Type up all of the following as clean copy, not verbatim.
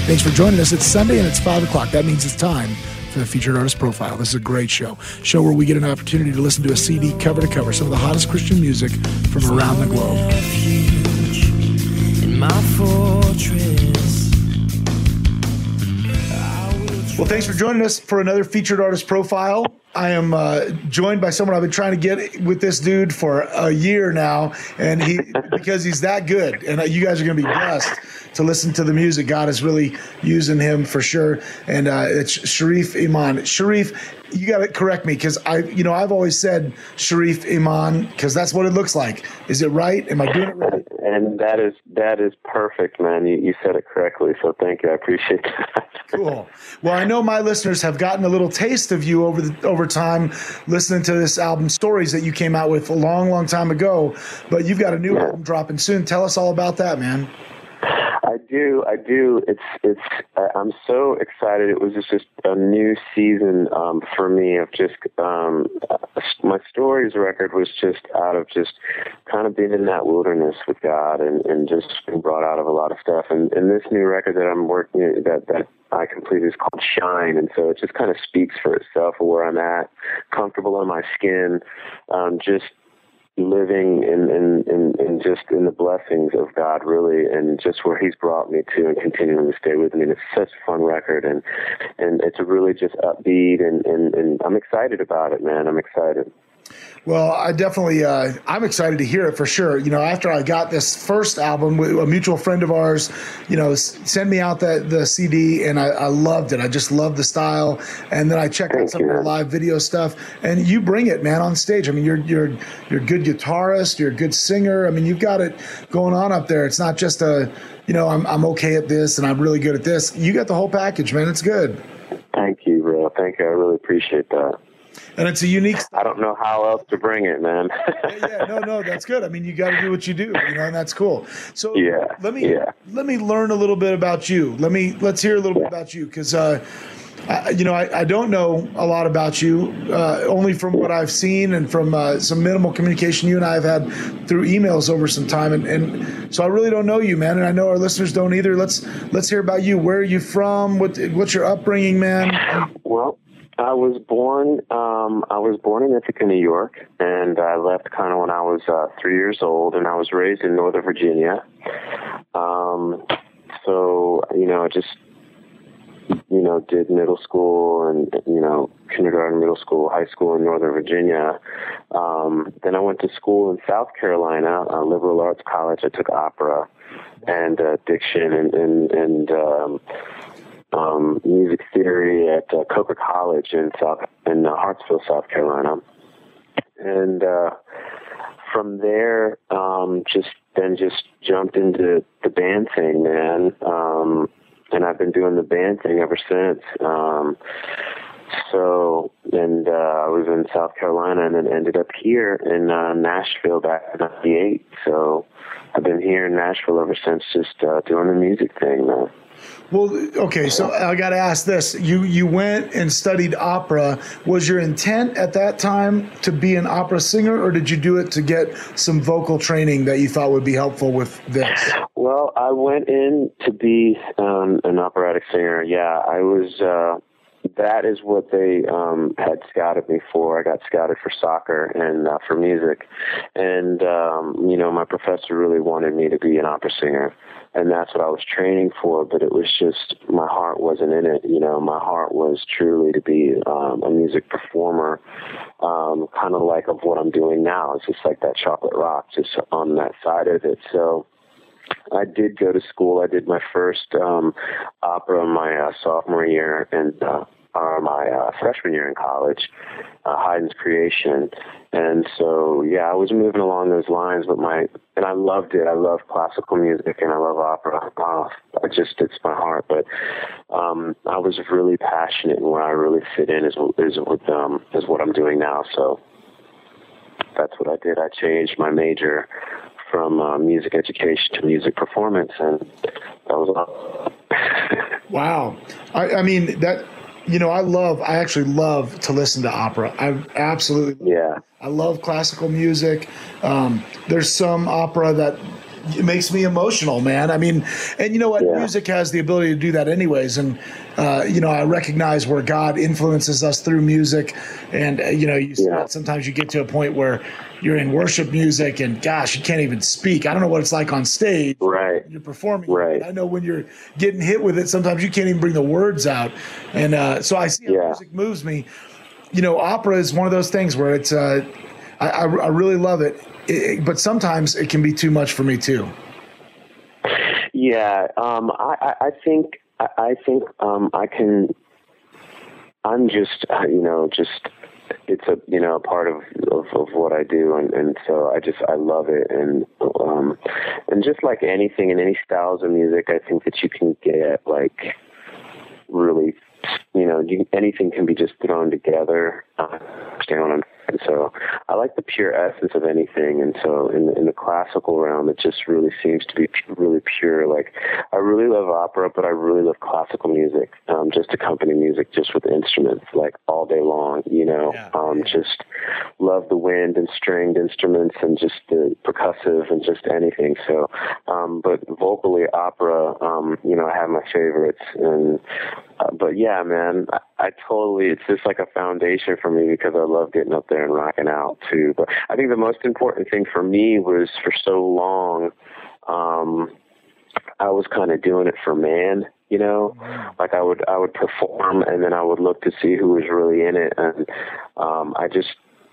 Thanks for joining us. It's Sunday and it's 5 o'clock. That means it's time for the Featured Artist Profile. This is a great show where we get an opportunity to listen to a CD cover to cover, some of the hottest Christian music from around the globe. In my fortress. Well, thanks for joining us for another Featured Artist Profile. I am joined by someone I've been trying to get with this dude for a year now, and because he's that good, and you guys are going to be blessed to listen to the music. God is really using him for sure, and it's Sharif Iman. Sharif, you got to correct me because I've always said Sharif Iman because that's what it looks like. Is it right? Am I doing it right? And that is perfect, man. You said it correctly, so thank you. I appreciate that. Cool. Well, I know my listeners have gotten a little taste of you over time listening to this album, Stories, that you came out with a long, long time ago, but you've got a new album dropping soon. Tell us all about that, man. I do. I'm so excited. It was just a new season for me of just my Stories record was just out of just kind of being in that wilderness with God and just being brought out of a lot of stuff. And this new record that I'm working that I completed is called Shine, and so it just kind of speaks for itself of where I'm at, comfortable in my skin, just living in just in the blessings of God, really, and just where He's brought me to and continuing to stay with me. And it's such a fun record, and it's a really just upbeat, and I'm excited about it, man. I'm excited. Well, I definitely, I'm excited to hear it for sure. After I got this first album, a mutual friend of ours, sent me out the CD, and I loved it. I just loved the style. And then I checked out some of your live video stuff, and you bring it, man, on stage. I mean, you're a good guitarist, you're a good singer. I mean, you've got it going on up there. It's not just I'm okay at this and I'm really good at this. You got the whole package, man. It's good. Thank you, bro. Thank you. I really appreciate that. And it's a unique style. I don't know how else to bring it, man. No, that's good. I mean, you got to do what you do, and that's cool. So let me learn a little bit about you. Let's hear a little bit about you, because I don't know a lot about you, only from what I've seen and from some minimal communication you and I have had through emails over some time, and so I really don't know you, man, and I know our listeners don't either. Let's hear about you. Where are you from? What's your upbringing, man? Well, I was born in Ithaca, New York, and I left kind of when I was 3 years old, and I was raised in Northern Virginia. So, just, did middle school and, kindergarten, middle school, high school in Northern Virginia. Then I went to school in South Carolina, liberal arts college. I took opera and diction and music theory at Coker College in Hartsville, South Carolina, and from there, just jumped into the band thing, man. And I've been doing the band thing ever since. I was in South Carolina and then ended up here in Nashville back in '98. So I've been here in Nashville ever since, just doing the music thing, man. Well, okay, so I got to ask this. You went and studied opera. Was your intent at that time to be an opera singer, or did you do it to get some vocal training that you thought would be helpful with this? Well, I went in to be an operatic singer. Yeah, I was that is what they had scouted me for. I got scouted for soccer and for music. And, my professor really wanted me to be an opera singer. And that's what I was training for, but it was just, my heart wasn't in it. My heart was truly to be a music performer, kind of like of what I'm doing now. It's just like that chocolate rock, just on that side of it. So I did go to school. I did my first opera my sophomore year and my freshman year in college, Haydn's Creation. And so, I was moving along those lines, and I loved it. I love classical music and I love opera. It's my heart. But I was really passionate, and where I really fit in is what I'm doing now. So that's what I did. I changed my major from music education to music performance, and that was all. Wow. I mean, that... I actually love to listen to opera. I absolutely, I love classical music. There's some opera that it makes me emotional, man. I mean, and you know what? Yeah. Music has the ability to do that anyways. And, you know, I recognize where God influences us through music. And, you know, sometimes you get to a point where you're in worship music and gosh, you can't even speak. I don't know what it's like on stage. Right. You're performing. Right. I know when you're getting hit with it, sometimes you can't even bring the words out. And so I see how music moves me. You know, opera is one of those things where it's, I really love it, but sometimes it can be too much for me too. Yeah, I think I can. I'm just it's a part of what I do, and so I love it, and just like anything in any styles of music, I think that you can get like really, anything can be just thrown together. And so I like the pure essence of anything. And so in the classical realm, it just really seems to be really pure. Like I really love opera, but I really love classical music, just accompany music just with instruments, like all day long, just love the wind and stringed instruments and just the percussive and just anything. So, but vocally opera, I have my favorites but yeah, man, I totally, it's just like a foundation for me because I love getting up there and rocking out too. But I think the most important thing for me was for so long, I was kind of doing it for man, like I would perform and then I would look to see who was really in it. And, I just,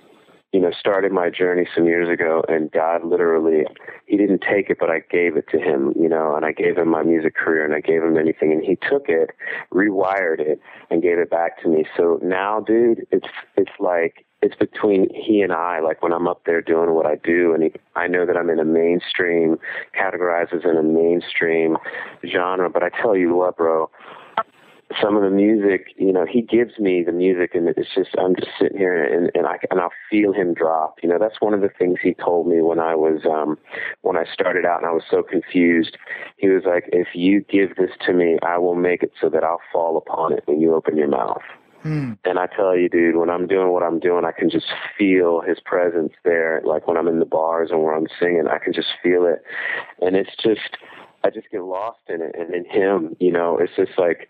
started my journey some years ago, and God literally, he didn't take it, but I gave it to him, and I gave him my music career and I gave him anything, and he took it, rewired it, and gave it back to me. So now, dude, it's like, it's between he and I, like when I'm up there doing what I do, and I know that I'm in a mainstream, categorized as in a mainstream genre, but I tell you what, bro, some of the music, he gives me the music, and it's just, I'm just sitting here and I'll feel him drop. That's one of the things he told me when I was, when I started out and I was so confused. He was like, if you give this to me, I will make it so that I'll fall upon it when you open your mouth. And I tell you, dude, when I'm doing what I'm doing, I can just feel his presence there. Like when I'm in the bars and where I'm singing, I can just feel it. And it's just, I just get lost in it and in him, it's just like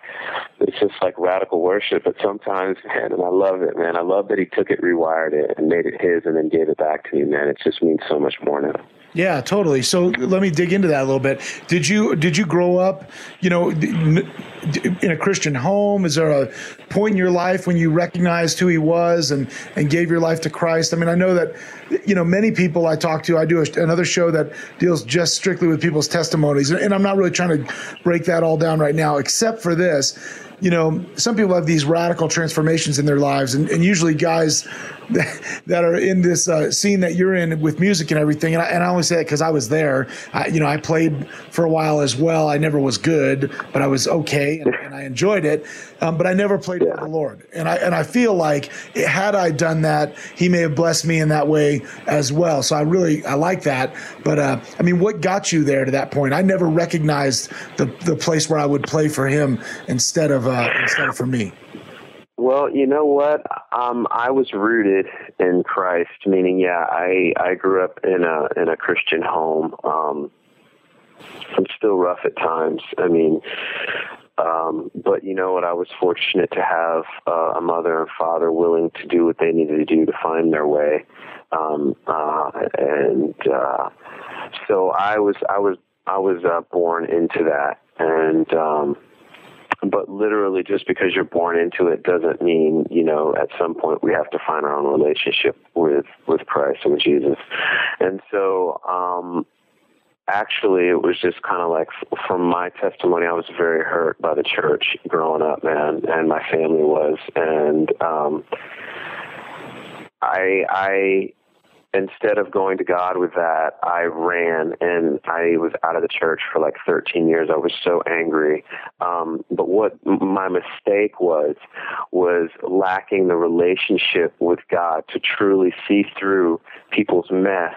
radical worship. But sometimes, man, and I love it, man. I love that he took it, rewired it, and made it his, and then gave it back to me, man. It just means so much more now. Yeah, totally. So let me dig into that a little bit. Did you grow up, in a Christian home? Is there a point in your life when you recognized who he was and gave your life to Christ? I mean, I know that, many people I talk to, I do another show that deals just strictly with people's testimonies. And I'm not really trying to break that all down right now, except for this. Some people have these radical transformations in their lives, and usually guys that are in this scene that you're in with music and everything. And I only say that because I was there. I played for a while as well. I never was good, but I was okay, and I enjoyed it. But I never played for the Lord. And I feel like had I done that, he may have blessed me in that way as well. So I like that. But I mean, what got you there to that point? I never recognized the place where I would play for him instead of for me. Well, you know what? I was rooted in Christ, meaning, I grew up in a Christian home. I'm still rough at times. I mean, but you know what? I was fortunate to have a mother and father willing to do what they needed to do to find their way. So I was born into that, and but literally, just because you're born into it doesn't mean, at some point we have to find our own relationship with Christ and with Jesus. And so, actually, it was just kind of like, from my testimony, I was very hurt by the church growing up, man, and my family was. And I instead of going to God with that, I ran, and I was out of the church for like 13 years. I was so angry. But what my mistake was lacking the relationship with God to truly see through people's mess.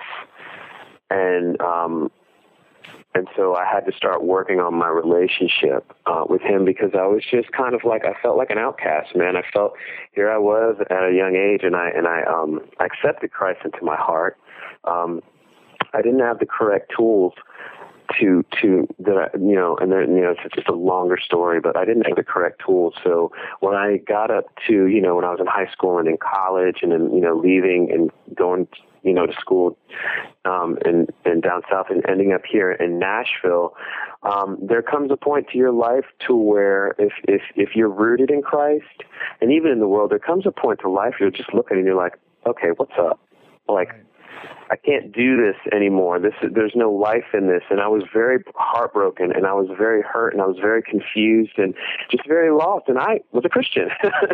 And so I had to start working on my relationship with him, because I was just kind of like, I felt like an outcast, man. I felt, here I was at a young age, and I accepted Christ into my heart. I didn't have the correct tools that, and then, it's just a longer story, but I didn't have the correct tools. So when I got up to, when I was in high school and in college and then, leaving and going, to school, and down south and ending up here in Nashville, there comes a point to your life to where if you're rooted in Christ and even in the world, there comes a point to life you're just looking and you're like, okay, what's up? Like, I can't do this anymore. There's no life in this. And I was very heartbroken and I was very hurt and I was very confused and just very lost. And I was a Christian,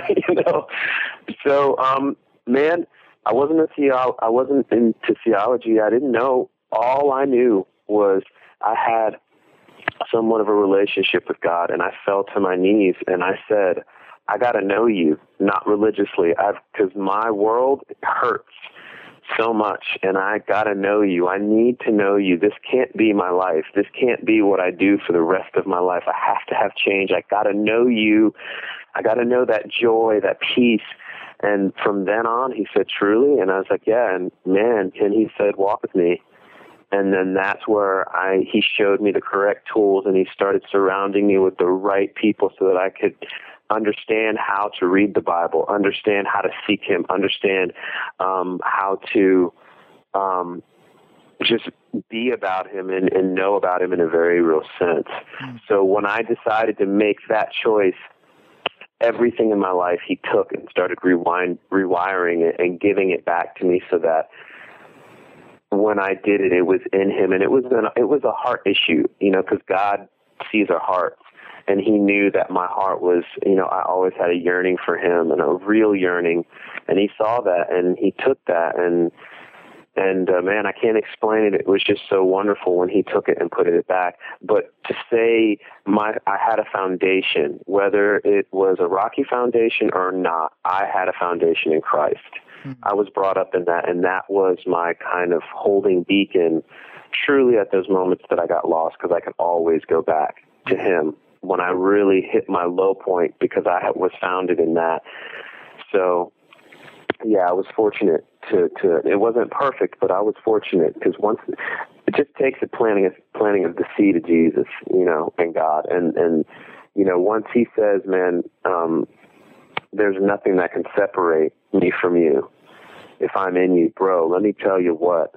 So, man, I wasn't into theology. I didn't know. All I knew was I had somewhat of a relationship with God, and I fell to my knees and I said, I got to know you, not religiously, because my world hurts so much, and I got to know you. I need to know you. This can't be my life. This can't be what I do for the rest of my life. I have to have change. I got to know you. I got to know that joy, that peace. And from then on, he said, truly? And I was like, yeah. And man, and he said, walk with me. And then that's where he showed me the correct tools, and he started surrounding me with the right people so that I could understand how to read the Bible, understand how to seek him, understand how to just be about him and know about him in a very real sense. So when I decided to make that choice, everything in my life he took and started rewiring it and giving it back to me so that when I did it, it was in him. And it was a heart issue, because God sees our hearts. And he knew that my heart was, I always had a yearning for him and a real yearning. And he saw that and he took that. And man, I can't explain it. It was just so wonderful when he took it and put it back. But to say I had a foundation, whether it was a rocky foundation or not, I had a foundation in Christ. I was brought up in that, and that was my kind of holding beacon truly at those moments that I got lost, because I could always go back to him when I really hit my low point, because I was founded in that. So, yeah, I was fortunate to it wasn't perfect, but I was fortunate, because once it just takes a planting of the seed of Jesus, and God. And once he says, man, there's nothing that can separate me from you. If I'm in you, bro, let me tell you what,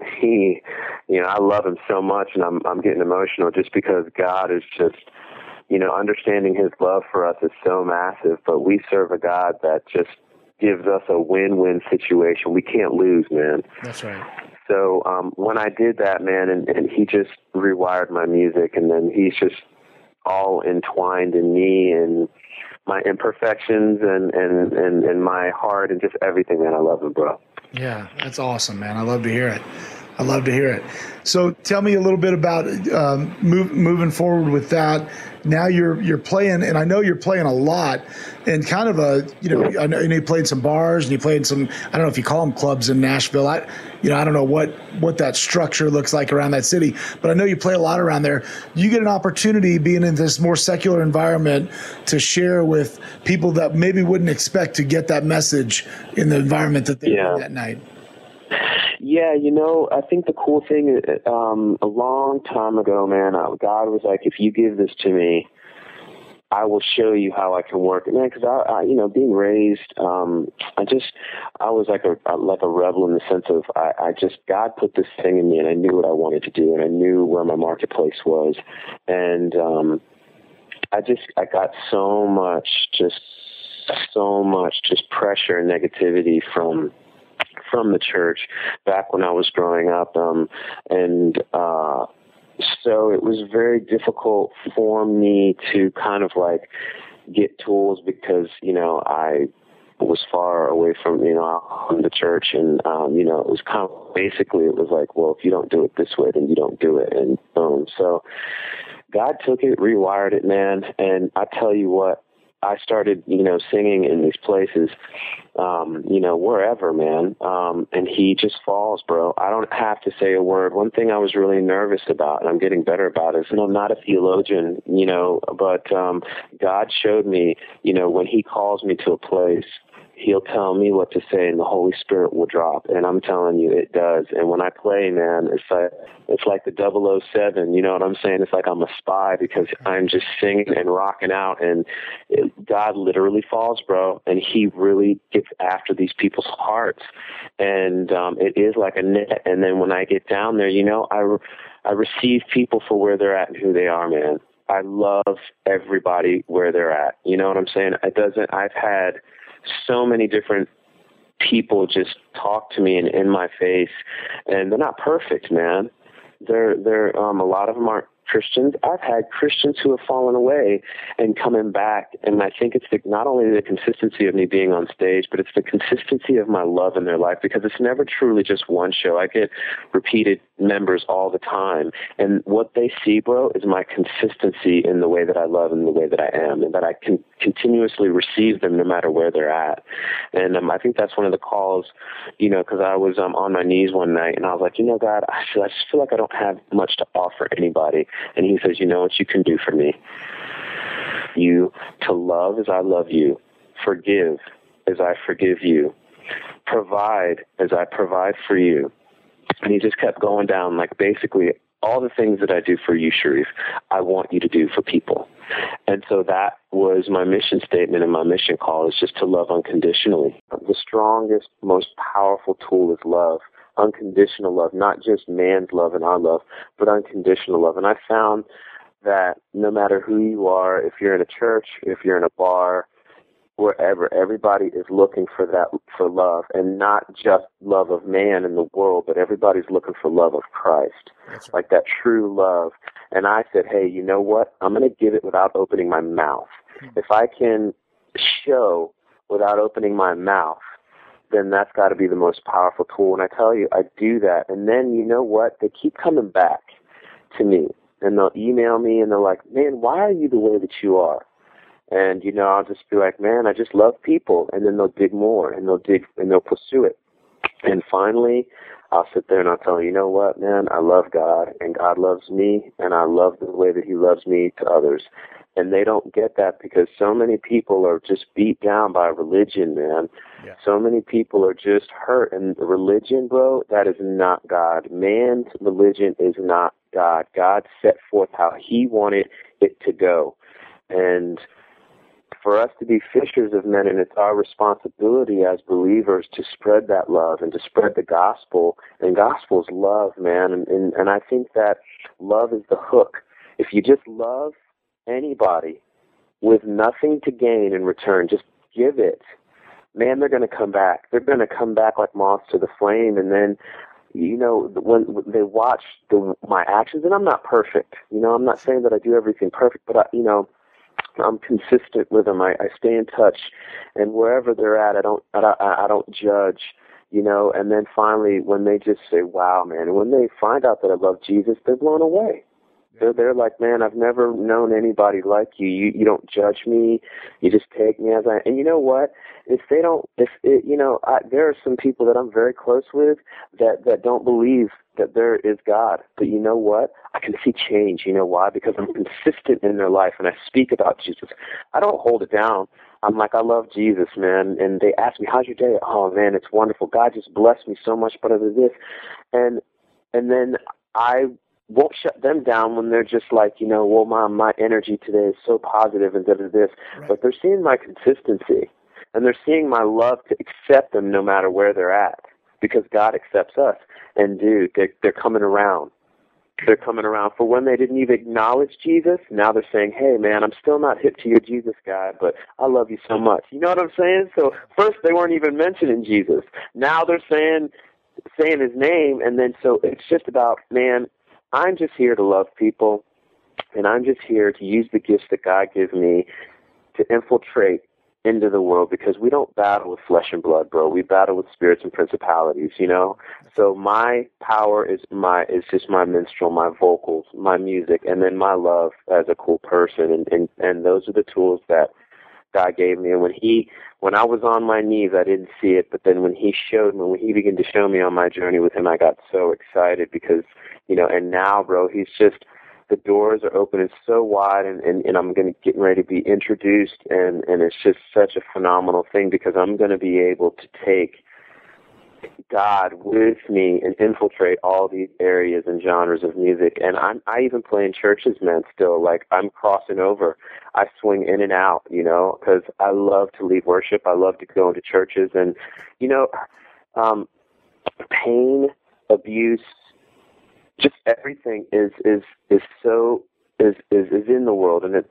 I love him so much, and I'm getting emotional just because God is just, understanding his love for us is so massive, but we serve a God that just gives us a win-win situation. We can't lose, man. That's right. So when I did that, man, and he just rewired my music, and then he's just all entwined in me and my imperfections and my heart and just everything, man. I love him, bro. Yeah, that's awesome, man. I love to hear it. So tell me a little bit about moving forward with that. Now you're playing, and I know you're playing a lot, and kind of I know you played some bars and you played some, I don't know if you call them clubs in Nashville. I don't know what that structure looks like around that city, but I know you play a lot around there. You get an opportunity being in this more secular environment to share with people that maybe wouldn't expect to get that message in the environment that they're in that night. Yeah, I think the cool thing is, a long time ago, man, God was like, if you give this to me, I will show you how I can work it, man. Because I being raised, I was like a rebel in the sense of God put this thing in me, and I knew what I wanted to do, and I knew where my marketplace was, and I got so much pressure and negativity from the church back when I was growing up. So it was very difficult for me to kind of like get tools because, I was far away from, the church. And, it was kind of basically, it was like, well, if you don't do it this way, then you don't do it. And boom. So God took it, rewired it, man. And I tell you what, I started, singing in these places, wherever, man. And he just falls, bro. I don't have to say a word. One thing I was really nervous about, and I'm getting better about, is, I'm not a theologian, but God showed me, when he calls me to a place, He'll tell me what to say, and the Holy Spirit will drop. And I'm telling you, it does. And when I play, man, it's like the 007. You know what I'm saying? It's like I'm a spy, because I'm just singing and rocking out, and God literally falls, bro. And He really gets after these people's hearts. And it is like a net. And then when I get down there, you know, I receive people for where they're at and who they are, man. I love everybody where they're at. You know what I'm saying? I've had so many different people just talk to me in my face, and they're not perfect, man. They're a lot of them aren't Christians. I've had Christians who have fallen away and coming back, and I think it's not only the consistency of me being on stage, but it's the consistency of my love in their life, because it's never truly just one show. I get repeated members all the time, and what they see, bro, is my consistency in the way that I love and the way that I am, and that I can continuously receive them no matter where they're at. And I think that's one of the calls, you know, because I was on my knees one night, and I was like, you know, God, I just feel like I don't have much to offer anybody. And He says, you know what you can do for me? You to love as I love you, forgive as I forgive you, provide as I provide for you. And He just kept going down, like basically all the things that I do for you, Sharif, I want you to do for people. And so that was my mission statement, and my mission call is just to love unconditionally. The strongest, most powerful tool is love. Unconditional love, not just man's love and our love, but unconditional love. And I found that no matter who you are, if you're in a church, if you're in a bar, wherever, everybody is looking for love, and not just love of man in the world, but everybody's looking for love of Christ. That's right. Like that true love. And I said, hey, you know what? I'm going to give it without opening my mouth. If I can show without opening my mouth, then that's got to be the most powerful tool. And I tell you, I do that. And then, you know what? They keep coming back to me, and they'll email me, and they're like, man, why are you the way that you are? And, you know, I'll just be like, man, I just love people. And then they'll dig more, and they'll pursue it. And finally, I'll sit there and I'll tell them, you know what, man, I love God, and God loves me, and I love the way that He loves me to others. And they don't get that, because so many people are just beat down by religion, man. Yeah. So many people are just hurt. And religion, bro, that is not God. Man's religion is not God. God set forth how He wanted it to go. And for us to be fishers of men, and it's our responsibility as believers to spread that love and to spread the gospel. And gospel is love, man. And I think that love is the hook. If you just love anybody with nothing to gain in return, just give it, man, they're going to come back. They're going to come back like moths to the flame. And then, you know, when they watch my actions, and I'm not perfect, you know, I'm not saying that I do everything perfect, but I'm consistent with them. I stay in touch, and wherever they're at, I don't judge, you know. And then finally, when they just say, wow, man, and when they find out that I love Jesus, they're blown away. They're like, man, I've never known anybody like you. You don't judge me. You just take me as I am. And you know what? There are some people that I'm very close with that don't believe that there is God. But you know what? I can see change. You know why? Because I'm consistent in their life, and I speak about Jesus. I don't hold it down. I'm like, I love Jesus, man. And they ask me, how's your day? Oh, man, it's wonderful. God just blessed me so much, but of this. And then I won't shut them down when they're just like, you know, well, Mom, my energy today is so positive and this. Right. But they're seeing my consistency, and they're seeing my love to accept them no matter where they're at, because God accepts us. And dude, they're coming around. They're coming around for when they didn't even acknowledge Jesus. Now they're saying, hey, man, I'm still not hip to your Jesus guy, but I love you so much. You know what I'm saying? So first they weren't even mentioning Jesus. Now they're saying His name. And then so it's just about, man, I'm just here to love people, and I'm just here to use the gifts that God gives me to infiltrate into the world, because we don't battle with flesh and blood, bro. We battle with spirits and principalities, you know? So my power is just my minstrel, my vocals, my music, and then my love as a cool person. And those are the tools that God gave me. And when I was on my knees, I didn't see it, but then when He began to show me on my journey with Him, I got so excited, because, you know, and now, bro, He's just the doors are opening so wide, and I'm getting ready to be introduced, and it's just such a phenomenal thing because I'm going to be able to take God with me and infiltrate all these areas and genres of music. And I even play in churches, man, still. Like, I'm crossing over. I swing in and out, you know, because I love to lead worship. I love to go into churches. And, you know, pain, abuse, just everything is in the world, and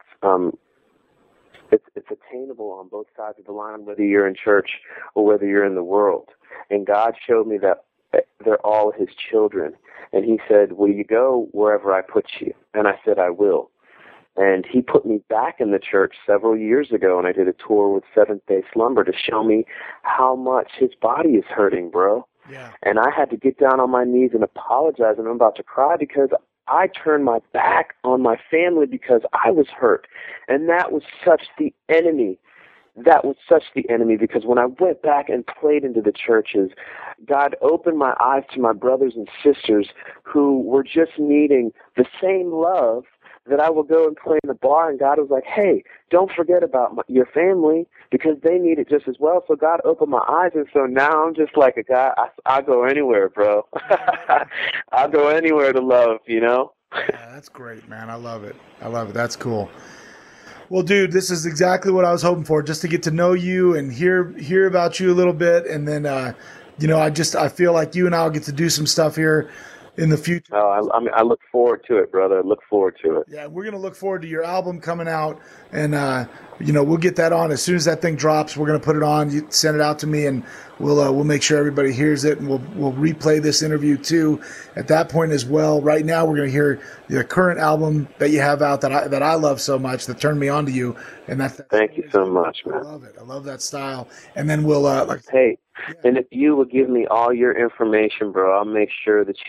it's attainable on both sides of the line, whether you're in church or whether you're in the world. And God showed me that they're all His children. And He said, will you go wherever I put you? And I said, I will. And He put me back in the church several years ago, and I did a tour with Seventh-day Slumber to show me how much His body is hurting, bro. Yeah. And I had to get down on my knees and apologize, and I'm about to cry because I turned my back on my family because I was hurt. And that was such the enemy. That was such the enemy, because when I went back and played into the churches, God opened my eyes to my brothers and sisters who were just needing the same love that I would go and play in the bar, and God was like, hey, don't forget about your family because they need it just as well. So God opened my eyes, and so now I'm just like a guy, I'll go anywhere, bro. I'll go anywhere to love, you know? Yeah, that's great, man. I love it. I love it. That's cool. Well, dude, this is exactly what I was hoping for, just to get to know you and hear about you a little bit. And then, you know, I feel like you and I will get to do some stuff here in the future. Oh, I look forward to it, brother. I look forward to it. Yeah, we're going to look forward to your album coming out, and you know, we'll get that on as soon as that thing drops. We're going to put it on. You send it out to me, and we'll make sure everybody hears it, and we'll replay this interview too at that point as well. Right now, we're going to hear the current album that you have out that I love so much, that turned me on to you, and that's Thank you so much, man. I love it. I love that style. And then we'll hey. Yeah. And if you would give me all your information, bro, I'll make sure that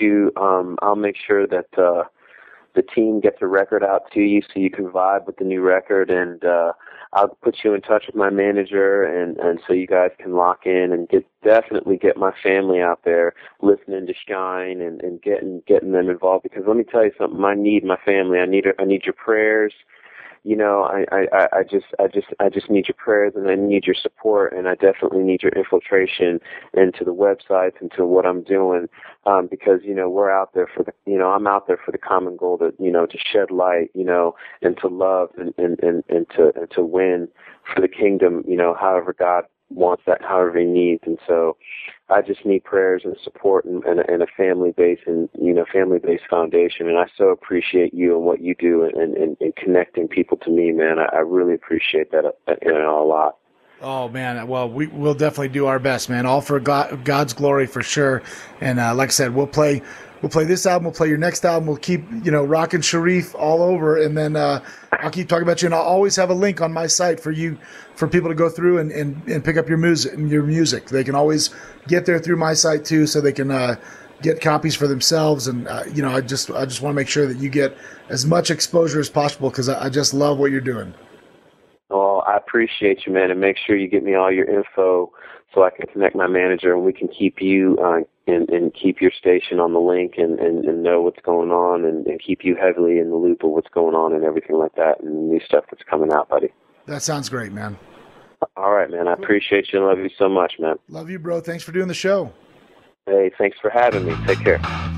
the team gets a record out to you so you can vibe with the new record, and I'll put you in touch with my manager, and so you guys can lock in and definitely get my family out there listening to Shine and getting them involved, because let me tell you something, I need my family. I need your prayers. You know, I just need your prayers, and I need your support, and I definitely need your infiltration into the websites, into what I'm doing, because, you know, we're out there I'm out there for the common goal to, you know, to shed light, you know, and to love and to win for the kingdom, you know, however God wants that, however He needs. And so I just need prayers and support and a family-based foundation. And I so appreciate you and what you do and connecting people to me, man. I really appreciate that a lot. Oh, man. Well, we'll definitely do our best, man. All for God's glory, for sure. And like I said, we'll play this album. We'll play your next album. We'll keep, you know, rocking Sharif all over. And then I'll keep talking about you. And I'll always have a link on my site for people to go through and pick up your music. They can always get there through my site too, so they can get copies for themselves. And you know, I just want to make sure that you get as much exposure as possible, because I just love what you're doing. Well, I appreciate you, man, and make sure you get me all your info so I can connect my manager, and we can keep you and keep your station on the link and know what's going on, and keep you heavily in the loop of what's going on and everything like that, and new stuff that's coming out, buddy. That sounds great, man. All right, man. I appreciate you and love you so much, man. Love you, bro. Thanks for doing the show. Hey, thanks for having me. Take care.